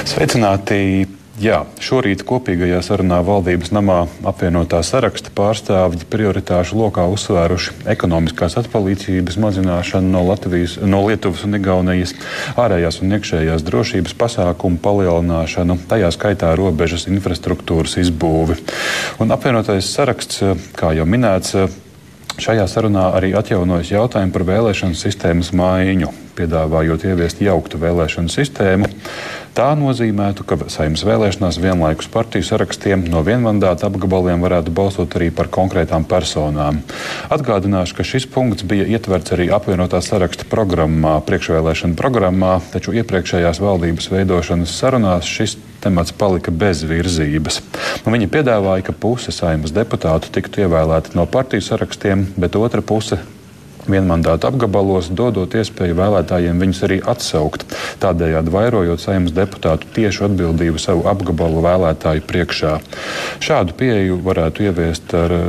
Sveicināti! Jā, šorīt kopīgajā sarunā Valdības namā apvienotā saraksta pārstāvji prioritāšu lokā uzsvēruši ekonomiskās atpalīdzības mazināšanu no Lietuvas un Igaunijas, ārējās un iekšējās drošības pasākumu palielināšanu, tajā skaitā robežas infrastruktūras izbūvi. Un apvienotais saraksts, kā jau minēts, šajā sarunā arī atjaunojas jautājumu par vēlēšanu sistēmas maiņu, piedāvājot ieviest jauktu vēlēšanu sistēmu. Tā nozīmētu, ka Saeimas vēlēšanās vienlaikus partiju sarakstiem no vienmandāta apgabaliem varētu balsot arī par konkrētām personām. Atgādināšu, ka šis punkts bija ietverts arī apvienotā saraksta programmā, priekšvēlēšana programmā, taču iepriekšējās valdības veidošanas sarunās šis temats palika bez virzības. Viņi piedāvāja, ka puse Saeimas deputātu tiktu ievēlēti no partiju sarakstiem, bet otra puse vienmandātu apgabalos, dodot iespēju vēlētājiem viņus arī atsaukt, tādējādi vairojot Saeimas deputātu tiešu atbildību savu apgabalu vēlētāju priekšā. Šādu pieeju varētu ieviest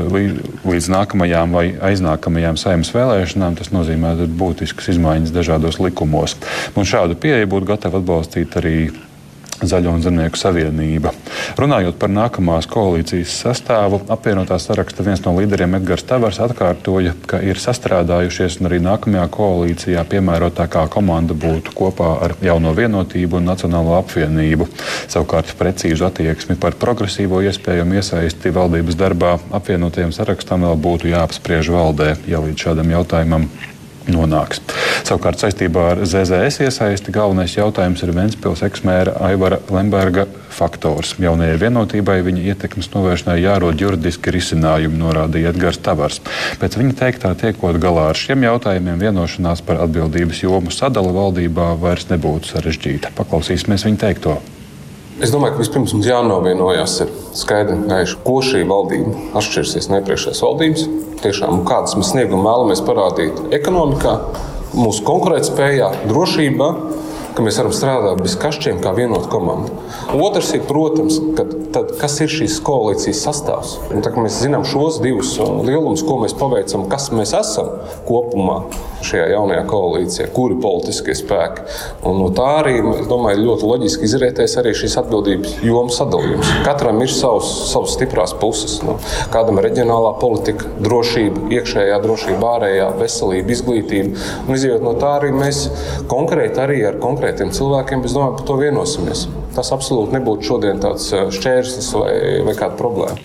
līdz nākamajām vai aiznākamajām Saeimas vēlēšanām. Tas nozīmē būtiskas izmaiņas dažādos likumos. Un šādu pieeju būtu gatava atbalstīt arī Zaļo un Zemnieku savienība. Runājot par nākamās koalīcijas sastāvu, apvienotā saraksta viens no līderiem Edgars Tavars atkārtoja, ka ir sastrādājušies un arī nākamajā koalīcijā piemērotākā komanda būtu kopā ar Jauno Vienotību un Nacionālo apvienību. Savukārt precīzu attieksmi par progresīvo iespējamu iesaisti valdības darbā apvienotajam sarakstam vēl būtu jāapspriež valdē, ja līdz šādam jautājumam nonāks. Savukārt saistībā ar ZZS iesaisti galvenais jautājums ir Ventspils eksmēra Aivara Lemberga faktors. Jaunajai Vienotībai viņa ietekmes novēršanai jārod juridiski risinājumi, norādīja Edgars Tavars. Pēc viņa teiktā, tiekot galā ar šiem jautājumiem, vienošanās par atbildības jomu sadali valdībā vairs nebūtu sarežģīta. Paklausīsimies viņa teikto. Es domāju, ka vispirms mums jānovienojās ir skaidri un gaiši, ko šī valdība atšķirsies no iepriekšējās valdības. Tiešām, kādas mēs sniegumu vēlamies parādīt ekonomikā, mūsu konkurētspējā, drošībā, ka mēs varam strādāt bez kašķiem kā vienota komanda. Otrs ir, protams, kas ir šīs koalīcijas sastāvs. Un, tā, mēs zinām šos divus lielumus, ko mēs paveicam, kas mēs esam kopumā šajā jaunajā koalīcijā, kuri politiskie spēki. Un no tā arī, es domāju, ļoti loģiski izrietēs arī šīs atbildības jomu sadalījums. Katram ir savas stiprās puses. Kādam ir reģionālā politika, drošība, iekšējā drošība, ārējā, veselība, izglītība. Un izjūt no tā arī mēs konkrēti arī ar konkrētiem cilvēkiem, es domāju, par to vienosimies. Tas absolūti nebūtu šodien tāds šķērslis vai kāda problēma.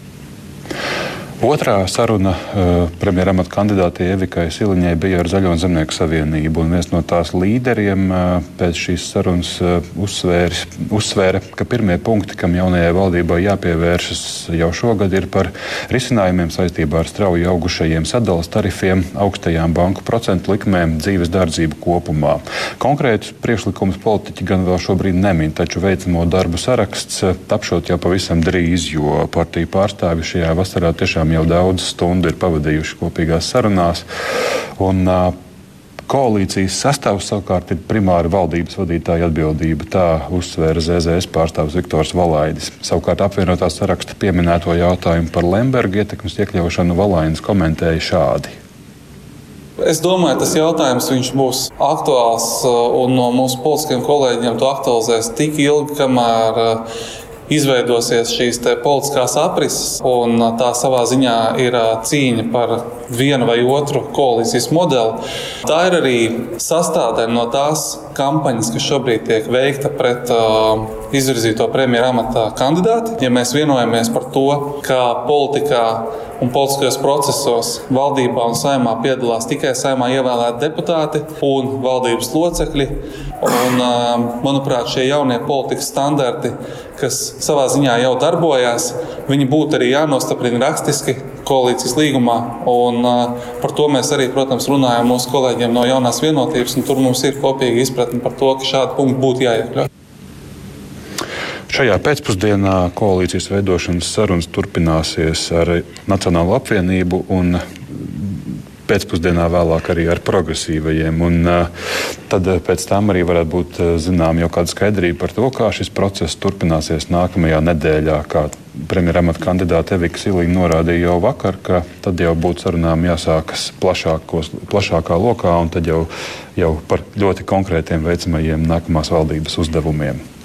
Otrā saruna premjeramata kandidātei Evikai Siliņai bija ar Zaļo un Zemnieku savienību, un viens no tās līderiem pēc šīs sarunas uzsvēra, ka pirmie punkti, kam jaunajai valdībai jāpievēršas jau šogad, ir par risinājumiem saistībā ar strauji augušajiem sadalas tarifiem, augstajām banku procentu likmēm, dzīves dārdzību kopumā. Konkrētus priekšlikumus politiķi gan vēl šobrīd nemin, taču veicamo darbu saraksts tapšot jau pavisam drīz, jo partiju pārstāvji šajā vasarā tiešām jau daudz stundu ir pavadījuši kopīgās sarunās. Un koalīcijas sastāvs savukārt ir primāri valdības vadītāja atbildība. Tā uzsvēra ZZS pārstāvis Viktors Valaidis. Savukārt apvienotā saraksta pieminēto jautājumu par Lemberga ietekmes iekļaušanu Valaidis komentēja šādi. Es domāju, tas jautājums viņš būs aktuāls un no mūsu politiskiem kolēģiem to aktualizēs tik ilgi, kamēr izveidosies šīs politiskās aprises, un tā savā ziņā ir cīņa par vienu vai otru koalīcijas modeli. Tā ir arī sastāvdaļa no tās kampaņas, kas šobrīd tiek veikta pret izvirzīto premjera amata kandidāti. Ja mēs vienojamies par to, ka politikā un politiskajos procesos valdībā un Saeimā piedalās tikai Saeimā ievēlēti deputāti un valdības locekļi, un, manuprāt, šie jaunie politikas standarti, kas savā ziņā jau darbojās, viņi būtu arī jānostiprina rakstiski koalīcijas līgumā. Un par to mēs arī, protams, runājam mūsu kolēģiem no Jaunās Vienotības, un tur mums ir kopīga izpratne par to, ka šādi punkti būtu jāiekļauj. Šajā pēcpusdienā koalīcijas veidošanas sarunas turpināsies ar Nacionālo apvienību un pēcpusdienā vēlāk arī ar progresīvajiem. Un tad pēc tam arī varētu būt zinām jau kāda skaidrība par to, kā šis process turpināsies nākamajā nedēļā, kā premjera amata kandidāte Evika Siliņa norādīja jau vakar, ka tad jau būtu sarunām jāsākas plašākā lokā un tad jau par ļoti konkrētiem veicamajiem nākamās valdības uzdevumiem.